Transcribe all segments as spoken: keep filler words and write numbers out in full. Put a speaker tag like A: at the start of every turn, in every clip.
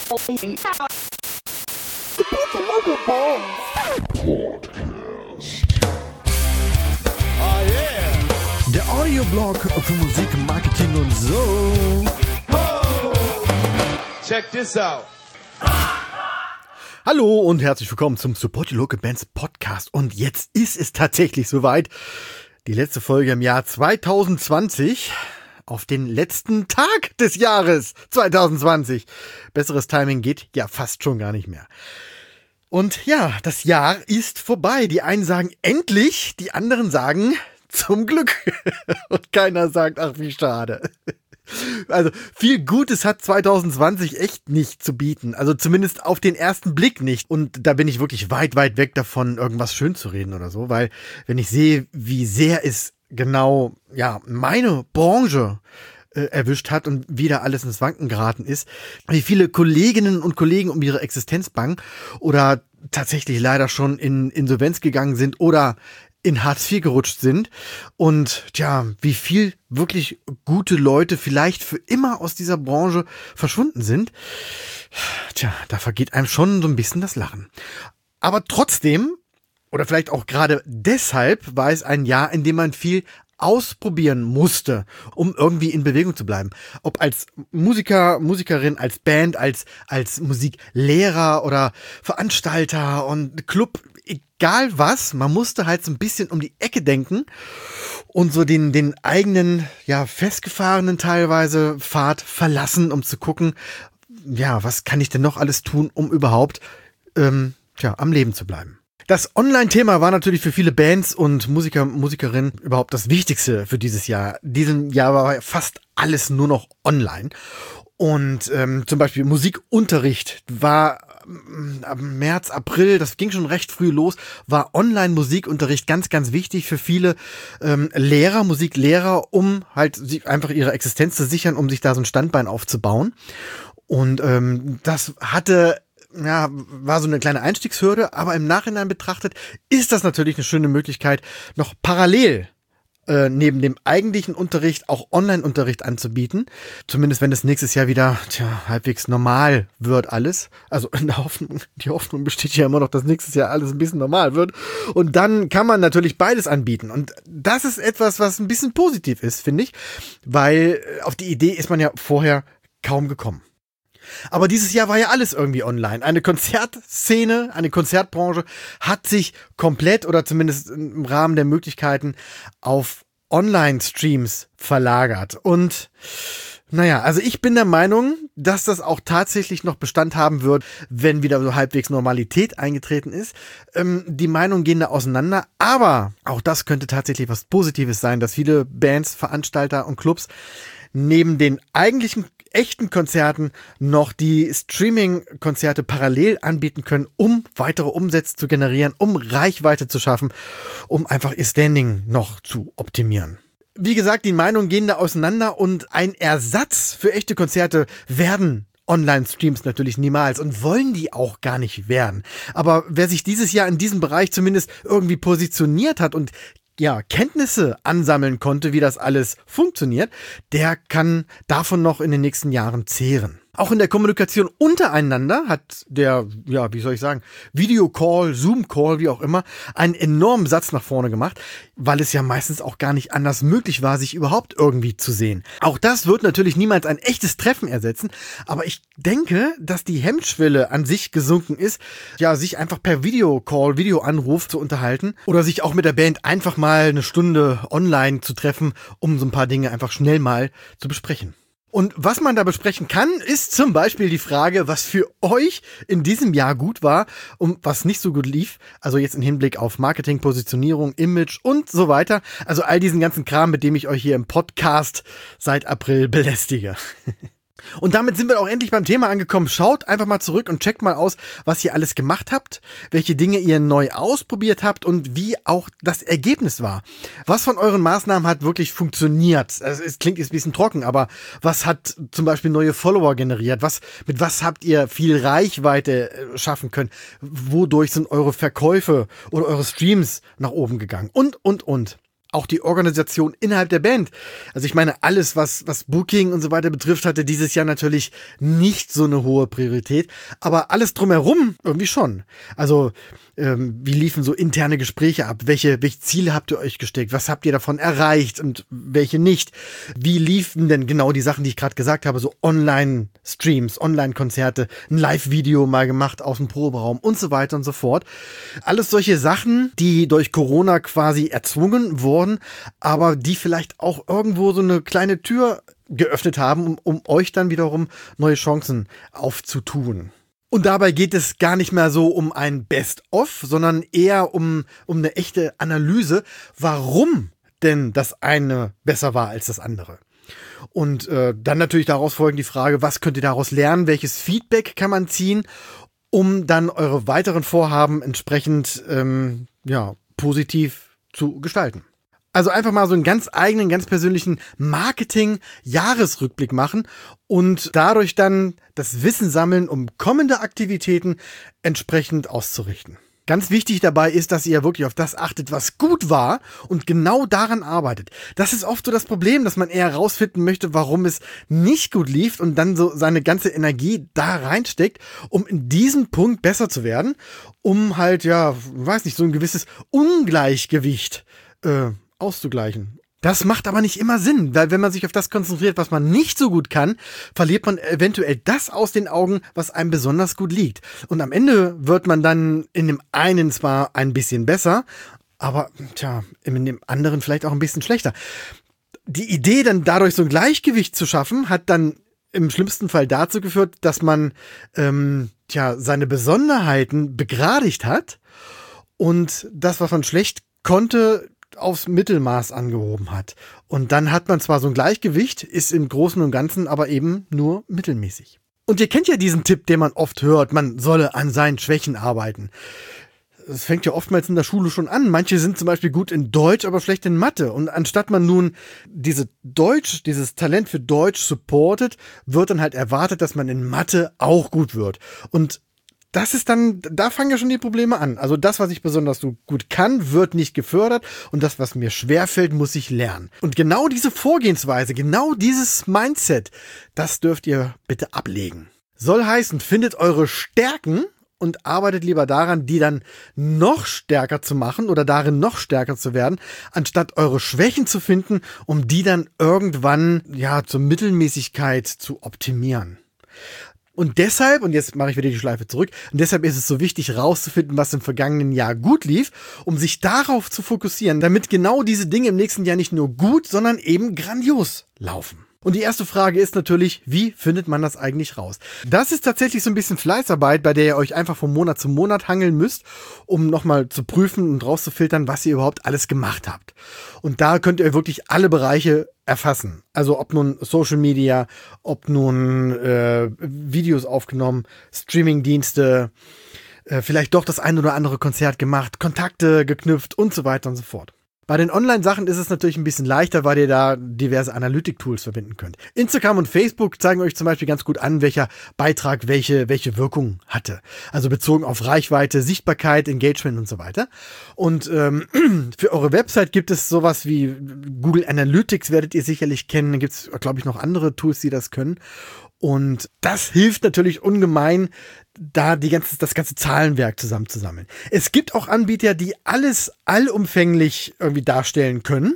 A: Der Audioblog für Musik, Marketing und so.
B: Check this out.
A: Hallo und herzlich willkommen zum Support Your Local Bands Podcast. Und jetzt ist es tatsächlich soweit. Die letzte Folge im Jahr zwanzig zwanzig. Auf den letzten Tag des Jahres zwanzig zwanzig. Besseres Timing geht ja fast schon gar nicht mehr. Und ja, das Jahr ist vorbei. Die einen sagen endlich, die anderen sagen zum Glück. Und keiner sagt, ach wie schade. Also viel Gutes hat zwanzig zwanzig echt nicht zu bieten. Also zumindest auf den ersten Blick nicht. Und da bin ich wirklich weit, weit weg davon, irgendwas schön zu reden oder so. Weil wenn ich sehe, wie sehr es genau ja meine Branche äh, erwischt hat und wie da alles ins Wanken geraten ist, wie viele Kolleginnen und Kollegen um ihre Existenz bangen oder tatsächlich leider schon in Insolvenz gegangen sind oder in Hartz vier gerutscht sind und tja, wie viel wirklich gute Leute vielleicht für immer aus dieser Branche verschwunden sind, tja, da vergeht einem schon so ein bisschen das Lachen. Aber trotzdem, oder vielleicht auch gerade deshalb, war es ein Jahr, in dem man viel ausprobieren musste, um irgendwie in Bewegung zu bleiben. Ob als Musiker, Musikerin, als Band, als, als Musiklehrer oder Veranstalter und Club, egal was, man musste halt so ein bisschen um die Ecke denken und so den, den eigenen, ja, festgefahrenen teilweise Pfad verlassen, um zu gucken, ja, was kann ich denn noch alles tun, um überhaupt, ähm, tja, am Leben zu bleiben. Das Online-Thema war natürlich für viele Bands und Musiker, Musikerinnen überhaupt das Wichtigste für dieses Jahr. Diesem Jahr war fast alles nur noch online. Und ähm, zum Beispiel Musikunterricht war ab März, April, das ging schon recht früh los, war Online-Musikunterricht ganz, ganz wichtig für viele ähm, Lehrer, Musiklehrer, um halt sich einfach ihre Existenz zu sichern, um sich da so ein Standbein aufzubauen. Und ähm, das hatte ja, war so eine kleine Einstiegshürde, aber im Nachhinein betrachtet ist das natürlich eine schöne Möglichkeit, noch parallel äh, neben dem eigentlichen Unterricht auch Online-Unterricht anzubieten. Zumindest wenn es nächstes Jahr wieder tja, halbwegs normal wird alles. Also in der Hoffnung, die Hoffnung besteht ja immer noch, dass nächstes Jahr alles ein bisschen normal wird. Und dann kann man natürlich beides anbieten. Und das ist etwas, was ein bisschen positiv ist, finde ich, weil auf die Idee ist man ja vorher kaum gekommen. Aber dieses Jahr war ja alles irgendwie online. Eine Konzertszene, eine Konzertbranche hat sich komplett oder zumindest im Rahmen der Möglichkeiten auf Online-Streams verlagert. Und naja, also ich bin der Meinung, dass das auch tatsächlich noch Bestand haben wird, wenn wieder so halbwegs Normalität eingetreten ist. Ähm, die Meinungen gehen da auseinander, aber auch das könnte tatsächlich was Positives sein, dass viele Bands, Veranstalter und Clubs neben den eigentlichen echten Konzerten noch die Streaming-Konzerte parallel anbieten können, um weitere Umsätze zu generieren, um Reichweite zu schaffen, um einfach ihr Standing noch zu optimieren. Wie gesagt, die Meinungen gehen da auseinander und ein Ersatz für echte Konzerte werden Online-Streams natürlich niemals und wollen die auch gar nicht werden. Aber wer sich dieses Jahr in diesem Bereich zumindest irgendwie positioniert hat und ja, Kenntnisse ansammeln konnte, wie das alles funktioniert, der kann davon noch in den nächsten Jahren zehren. Auch in der Kommunikation untereinander hat der, ja, wie soll ich sagen, Videocall, Zoom-Call, wie auch immer, einen enormen Satz nach vorne gemacht, weil es ja meistens auch gar nicht anders möglich war, sich überhaupt irgendwie zu sehen. Auch das wird natürlich niemals ein echtes Treffen ersetzen, aber ich denke, dass die Hemmschwelle an sich gesunken ist, ja, sich einfach per Videocall, Videoanruf zu unterhalten oder sich auch mit der Band einfach mal eine Stunde online zu treffen, um so ein paar Dinge einfach schnell mal zu besprechen. Und was man da besprechen kann, ist zum Beispiel die Frage, was für euch in diesem Jahr gut war und was nicht so gut lief. Also jetzt im Hinblick auf Marketing, Positionierung, Image und so weiter. Also all diesen ganzen Kram, mit dem ich euch hier im Podcast seit April belästige. Und damit sind wir auch endlich beim Thema angekommen. Schaut einfach mal zurück und checkt mal aus, was ihr alles gemacht habt, welche Dinge ihr neu ausprobiert habt und wie auch das Ergebnis war. Was von euren Maßnahmen hat wirklich funktioniert? Also es klingt jetzt ein bisschen trocken, aber was hat zum Beispiel neue Follower generiert? Was, mit was habt ihr viel Reichweite schaffen können? Wodurch sind eure Verkäufe oder eure Streams nach oben gegangen? Und, und, und. auch die Organisation innerhalb der Band. Also ich meine, alles, was, was Booking und so weiter betrifft, hatte dieses Jahr natürlich nicht so eine hohe Priorität. Aber alles drumherum irgendwie schon. Also ähm, wie liefen so interne Gespräche ab? Welche, welche Ziele habt ihr euch gesteckt? Was habt ihr davon erreicht und welche nicht? Wie liefen denn genau die Sachen, die ich gerade gesagt habe? So Online-Streams, Online-Konzerte, ein Live-Video mal gemacht aus dem Proberaum und so weiter und so fort. Alles solche Sachen, die durch Corona quasi erzwungen wurden, aber die vielleicht auch irgendwo so eine kleine Tür geöffnet haben, um, um euch dann wiederum neue Chancen aufzutun. Und dabei geht es gar nicht mehr so um ein Best-of, sondern eher um, um eine echte Analyse, warum denn das eine besser war als das andere. Und äh, dann natürlich daraus folgend die Frage, was könnt ihr daraus lernen, welches Feedback kann man ziehen, um dann eure weiteren Vorhaben entsprechend ähm, ja, positiv zu gestalten. Also einfach mal so einen ganz eigenen, ganz persönlichen Marketing-Jahresrückblick machen und dadurch dann das Wissen sammeln, um kommende Aktivitäten entsprechend auszurichten. Ganz wichtig dabei ist, dass ihr wirklich auf das achtet, was gut war und genau daran arbeitet. Das ist oft so das Problem, dass man eher herausfinden möchte, warum es nicht gut lief und dann so seine ganze Energie da reinsteckt, um in diesem Punkt besser zu werden, um halt, ja, weiß nicht, so ein gewisses Ungleichgewicht äh, auszugleichen. Das macht aber nicht immer Sinn, weil wenn man sich auf das konzentriert, was man nicht so gut kann, verliert man eventuell das aus den Augen, was einem besonders gut liegt. Und am Ende wird man dann in dem einen zwar ein bisschen besser, aber tja, in dem anderen vielleicht auch ein bisschen schlechter. Die Idee, dann dadurch so ein Gleichgewicht zu schaffen, hat dann im schlimmsten Fall dazu geführt, dass man ähm, tja, seine Besonderheiten begradigt hat und das, was man schlecht konnte, aufs Mittelmaß angehoben hat. Und dann hat man zwar so ein Gleichgewicht, ist im Großen und Ganzen aber eben nur mittelmäßig. Und ihr kennt ja diesen Tipp, den man oft hört, man solle an seinen Schwächen arbeiten. Das fängt ja oftmals in der Schule schon an. Manche sind zum Beispiel gut in Deutsch, aber schlecht in Mathe. Und anstatt man nun diese Deutsch, dieses Talent für Deutsch supportet, wird dann halt erwartet, dass man in Mathe auch gut wird. Und das ist dann, da fangen ja schon die Probleme an. Also das, was ich besonders so gut kann, wird nicht gefördert und das, was mir schwerfällt, muss ich lernen. Und genau diese Vorgehensweise, genau dieses Mindset, das dürft ihr bitte ablegen. Soll heißen, findet eure Stärken und arbeitet lieber daran, die dann noch stärker zu machen oder darin noch stärker zu werden, anstatt eure Schwächen zu finden, um die dann irgendwann, ja, zur Mittelmäßigkeit zu optimieren. Und deshalb, und jetzt mache ich wieder die Schleife zurück, und deshalb ist es so wichtig, rauszufinden, was im vergangenen Jahr gut lief, um sich darauf zu fokussieren, damit genau diese Dinge im nächsten Jahr nicht nur gut, sondern eben grandios laufen. Und die erste Frage ist natürlich, wie findet man das eigentlich raus? Das ist tatsächlich so ein bisschen Fleißarbeit, bei der ihr euch einfach von Monat zu Monat hangeln müsst, um nochmal zu prüfen und rauszufiltern, was ihr überhaupt alles gemacht habt. Und da könnt ihr wirklich alle Bereiche erfassen. Also ob nun Social Media, ob nun äh, Videos aufgenommen, Streamingdienste, äh, vielleicht doch das ein oder andere Konzert gemacht, Kontakte geknüpft und so weiter und so fort. Bei den Online-Sachen ist es natürlich ein bisschen leichter, weil ihr da diverse Analytik-Tools verwenden könnt. Instagram und Facebook zeigen euch zum Beispiel ganz gut an, welcher Beitrag welche, welche Wirkung hatte. Also bezogen auf Reichweite, Sichtbarkeit, Engagement und so weiter. Und ähm, für eure Website gibt es sowas wie Google Analytics, werdet ihr sicherlich kennen. Da gibt es, glaube ich, noch andere Tools, die das können. Und das hilft natürlich ungemein, da die ganze, das ganze Zahlenwerk zusammenzusammeln. Es gibt auch Anbieter, die alles allumfänglich irgendwie darstellen können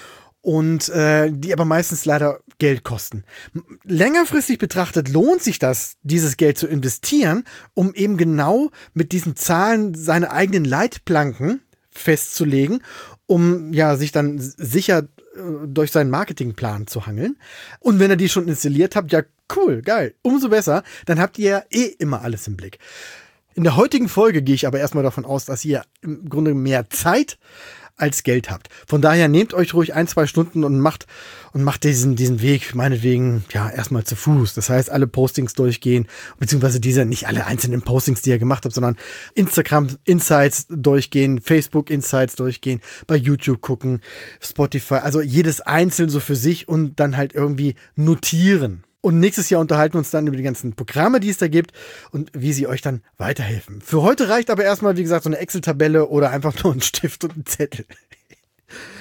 A: und äh, die aber meistens leider Geld kosten. Längerfristig betrachtet lohnt sich das, dieses Geld zu investieren, um eben genau mit diesen Zahlen seine eigenen Leitplanken festzulegen, um ja sich dann sicher durch seinen Marketingplan zu hangeln. Und wenn ihr die schon installiert habt, ja cool, geil, umso besser, dann habt ihr ja eh immer alles im Blick. In der heutigen Folge gehe ich aber erstmal davon aus, dass ihr im Grunde mehr Zeit als Geld habt. Von daher nehmt euch ruhig ein, zwei Stunden und macht und macht diesen diesen Weg meinetwegen ja erstmal zu Fuß. Das heißt, alle Postings durchgehen, beziehungsweise diese nicht alle einzelnen Postings, die ihr gemacht habt, sondern Instagram Insights durchgehen, Facebook Insights durchgehen, bei YouTube gucken, Spotify, also jedes einzeln so für sich und dann halt irgendwie notieren. Und nächstes Jahr unterhalten wir uns dann über die ganzen Programme, die es da gibt und wie sie euch dann weiterhelfen. Für heute reicht aber erstmal, wie gesagt, so eine Excel-Tabelle oder einfach nur ein Stift und ein Zettel.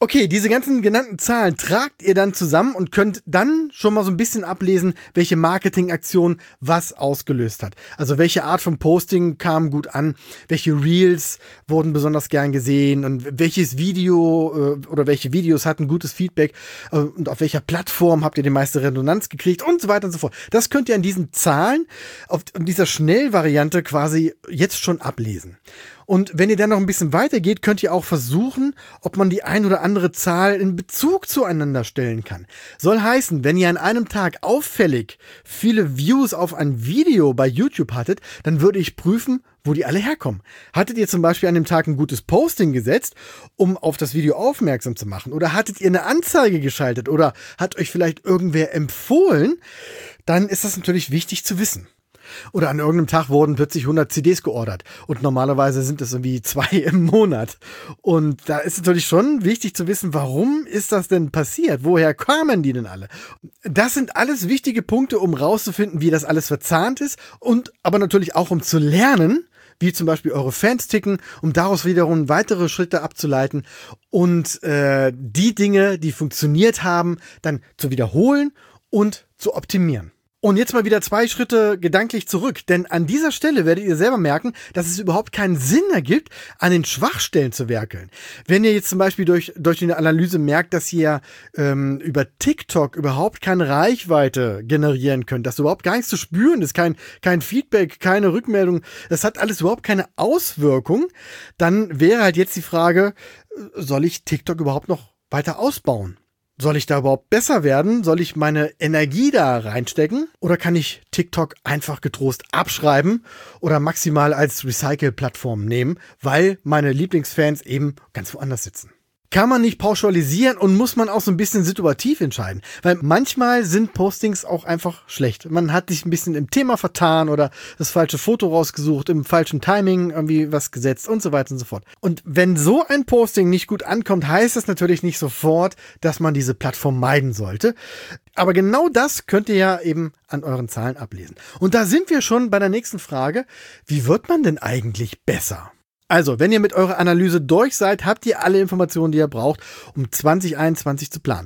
A: Okay, diese ganzen genannten Zahlen tragt ihr dann zusammen und könnt dann schon mal so ein bisschen ablesen, welche Marketingaktion was ausgelöst hat. Also welche Art von Posting kam gut an, welche Reels wurden besonders gern gesehen und welches Video äh, oder welche Videos hatten gutes Feedback äh, und auf welcher Plattform habt ihr die meiste Resonanz gekriegt und so weiter und so fort. Das könnt ihr an diesen Zahlen, auf dieser Schnellvariante quasi jetzt schon ablesen. Und wenn ihr dann noch ein bisschen weitergeht, könnt ihr auch versuchen, ob man die ein oder andere Zahl in Bezug zueinander stellen kann. Soll heißen, wenn ihr an einem Tag auffällig viele Views auf ein Video bei YouTube hattet, dann würde ich prüfen, wo die alle herkommen. Hattet ihr zum Beispiel an dem Tag ein gutes Posting gesetzt, um auf das Video aufmerksam zu machen? Oder hattet ihr eine Anzeige geschaltet? Oder hat euch vielleicht irgendwer empfohlen? Dann ist das natürlich wichtig zu wissen. Oder an irgendeinem Tag wurden plötzlich hundert C Ds geordert und normalerweise sind es irgendwie zwei im Monat. Und da ist natürlich schon wichtig zu wissen, warum ist das denn passiert? Woher kamen die denn alle? Das sind alles wichtige Punkte, um rauszufinden, wie das alles verzahnt ist und aber natürlich auch, um zu lernen, wie zum Beispiel eure Fans ticken, um daraus wiederum weitere Schritte abzuleiten und äh, die Dinge, die funktioniert haben, dann zu wiederholen und zu optimieren. Und jetzt mal wieder zwei Schritte gedanklich zurück, denn an dieser Stelle werdet ihr selber merken, dass es überhaupt keinen Sinn ergibt, an den Schwachstellen zu werkeln. Wenn ihr jetzt zum Beispiel durch, durch eine Analyse merkt, dass ihr ähm, über TikTok überhaupt keine Reichweite generieren könnt, dass überhaupt gar nichts zu spüren ist, kein, kein Feedback, keine Rückmeldung, das hat alles überhaupt keine Auswirkung, dann wäre halt jetzt die Frage, soll ich TikTok überhaupt noch weiter ausbauen? Soll ich da überhaupt besser werden? Soll ich meine Energie da reinstecken? Oder kann ich TikTok einfach getrost abschreiben oder maximal als Recycle-Plattform nehmen, weil meine Lieblingsfans eben ganz woanders sitzen? Kann man nicht pauschalisieren und muss man auch so ein bisschen situativ entscheiden. Weil manchmal sind Postings auch einfach schlecht. Man hat sich ein bisschen im Thema vertan oder das falsche Foto rausgesucht, im falschen Timing irgendwie was gesetzt und so weiter und so fort. Und wenn so ein Posting nicht gut ankommt, heißt das natürlich nicht sofort, dass man diese Plattform meiden sollte. Aber genau das könnt ihr ja eben an euren Zahlen ablesen. Und da sind wir schon bei der nächsten Frage. Wie wird man denn eigentlich besser? Also, wenn ihr mit eurer Analyse durch seid, habt ihr alle Informationen, die ihr braucht, um zwanzig einundzwanzig zu planen.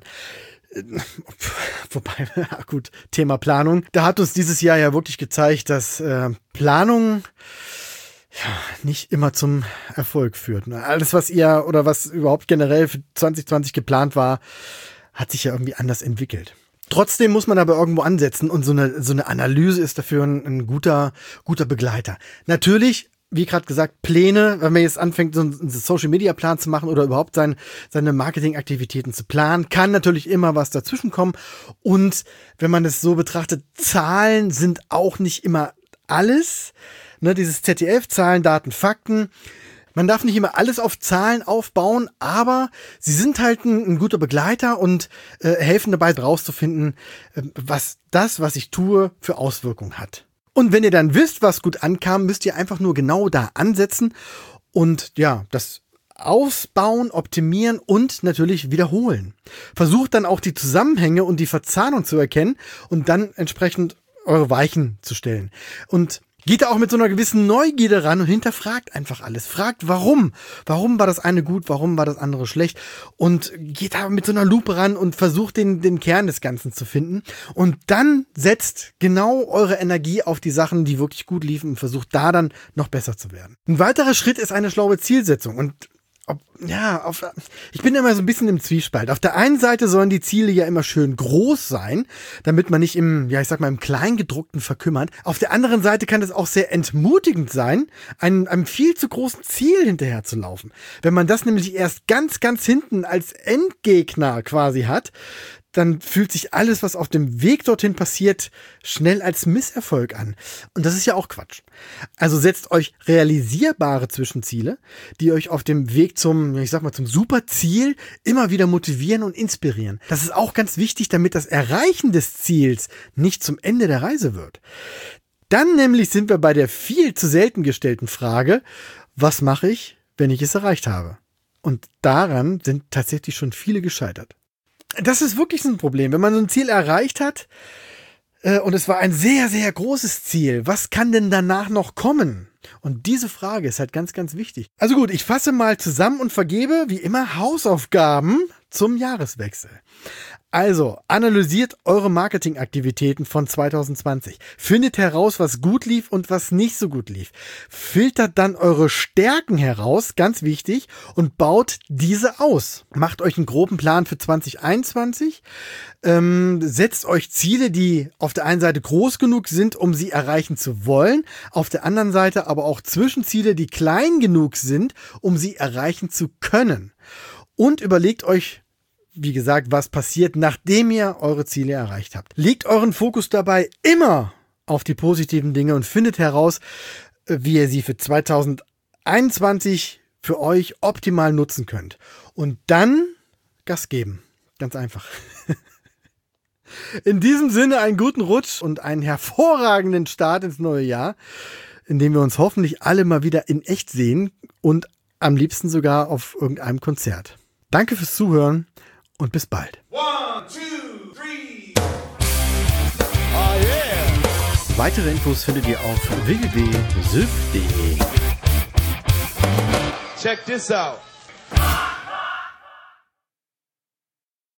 A: Wobei, gut, Thema Planung. Da hat uns dieses Jahr ja wirklich gezeigt, dass äh, Planung ja, nicht immer zum Erfolg führt. Alles, was ihr oder was überhaupt generell für zwanzig zwanzig geplant war, hat sich ja irgendwie anders entwickelt. Trotzdem muss man aber irgendwo ansetzen und so eine, so eine Analyse ist dafür ein, ein guter, guter Begleiter. Natürlich, wie gerade gesagt, Pläne, wenn man jetzt anfängt, so einen Social-Media-Plan zu machen oder überhaupt sein, seine Marketingaktivitäten zu planen, kann natürlich immer was dazwischen kommen. Und wenn man es so betrachtet, Zahlen sind auch nicht immer alles. Ne, dieses Z D F, Zahlen, Daten, Fakten. Man darf nicht immer alles auf Zahlen aufbauen, aber sie sind halt ein, ein guter Begleiter und äh, helfen dabei rauszufinden, äh, was das, was ich tue, für Auswirkungen hat. Und wenn ihr dann wisst, was gut ankam, müsst ihr einfach nur genau da ansetzen und ja, das ausbauen, optimieren und natürlich wiederholen. Versucht dann auch die Zusammenhänge und die Verzahnung zu erkennen und dann entsprechend eure Weichen zu stellen. Und geht da auch mit so einer gewissen Neugierde ran und hinterfragt einfach alles. Fragt, warum? Warum war das eine gut? Warum war das andere schlecht? Und geht da mit so einer Lupe ran und versucht den, den Kern des Ganzen zu finden. Und dann setzt genau eure Energie auf die Sachen, die wirklich gut liefen und versucht da dann noch besser zu werden. Ein weiterer Schritt ist eine schlaue Zielsetzung. Und Ob, ja, auf, ich bin immer so ein bisschen im Zwiespalt. Auf der einen Seite sollen die Ziele ja immer schön groß sein, damit man nicht im, ja, ich sag mal, im Kleingedruckten verkümmert. Auf der anderen Seite kann es auch sehr entmutigend sein, einem, einem viel zu großen Ziel hinterher zu laufen. Wenn man das nämlich erst ganz, ganz hinten als Endgegner quasi hat, dann fühlt sich alles, was auf dem Weg dorthin passiert, schnell als Misserfolg an. Und das ist ja auch Quatsch. Also setzt euch realisierbare Zwischenziele, die euch auf dem Weg zum, ich sag mal, zum Superziel immer wieder motivieren und inspirieren. Das ist auch ganz wichtig, damit das Erreichen des Ziels nicht zum Ende der Reise wird. Dann nämlich sind wir bei der viel zu selten gestellten Frage, was mache ich, wenn ich es erreicht habe? Und daran sind tatsächlich schon viele gescheitert. Das ist wirklich so ein Problem. Wenn man so ein Ziel erreicht hat äh, und es war ein sehr, sehr großes Ziel, was kann denn danach noch kommen? Und diese Frage ist halt ganz, ganz wichtig. Also gut, ich fasse mal zusammen und vergebe, wie immer, Hausaufgaben zum Jahreswechsel. Also, analysiert eure Marketingaktivitäten von zwanzig zwanzig. Findet heraus, was gut lief und was nicht so gut lief. Filtert dann eure Stärken heraus, ganz wichtig, und baut diese aus. Macht euch einen groben Plan für zwanzig einundzwanzig. Ähm, setzt euch Ziele, die auf der einen Seite groß genug sind, um sie erreichen zu wollen. Auf der anderen Seite aber auch Zwischenziele, die klein genug sind, um sie erreichen zu können. Und überlegt euch, wie gesagt, was passiert, nachdem ihr eure Ziele erreicht habt. Legt euren Fokus dabei immer auf die positiven Dinge und findet heraus, wie ihr sie für zwanzig einundzwanzig für euch optimal nutzen könnt. Und dann Gas geben. Ganz einfach. In diesem Sinne einen guten Rutsch und einen hervorragenden Start ins neue Jahr, in dem wir uns hoffentlich alle mal wieder in echt sehen und am liebsten sogar auf irgendeinem Konzert. Danke fürs Zuhören. Und bis bald.
B: One, two, three. Oh yeah.
A: Weitere Infos findet ihr auf w w w punkt syf punkt de.
B: Check this out.